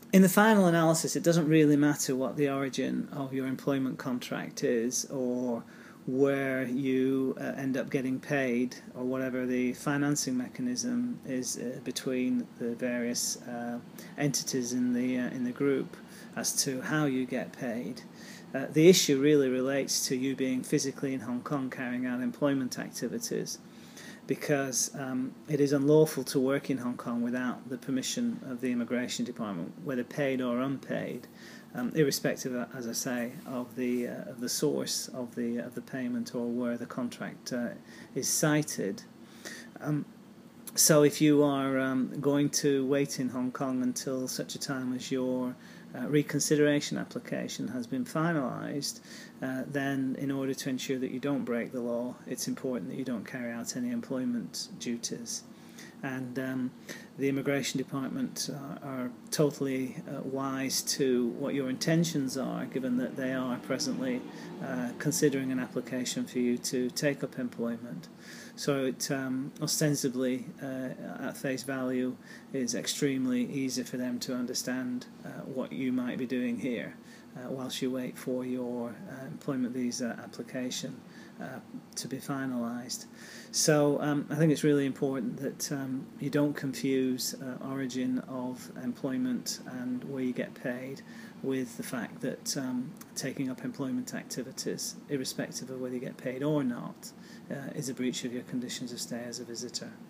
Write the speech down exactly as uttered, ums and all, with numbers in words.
in the final analysis, it doesn't really matter what the origin of your employment contract is, or where you uh, end up getting paid, or whatever the financing mechanism is uh, between the various uh, entities in the uh, in the group as to how you get paid. Uh, the issue really relates to you being physically in Hong Kong carrying out employment activities, because um, it is unlawful to work in Hong Kong without the permission of the Immigration Department, whether paid or unpaid, um, irrespective, of, as I say, of the uh, of the source of the of the payment or where the contract uh, is cited. Um, so, if you are um, going to wait in Hong Kong until such a time as your Uh, reconsideration application has been finalised, uh, then in order to ensure that you don't break the law, it's important that you don't carry out any employment duties. And um, the Immigration Department are, are totally uh, wise to what your intentions are, given that they are presently uh, considering an application for you to take up employment. So it um, ostensibly, uh, at face value, is extremely easy for them to understand uh, what you might be doing here uh, whilst you wait for your uh, employment visa application uh, to be finalised. So um, I think it's really important that um, you don't confuse uh, origin of employment and where you get paid with the fact that um, taking up employment activities, irrespective of whether you get paid or not, uh, is a breach of your conditions of stay as a visitor.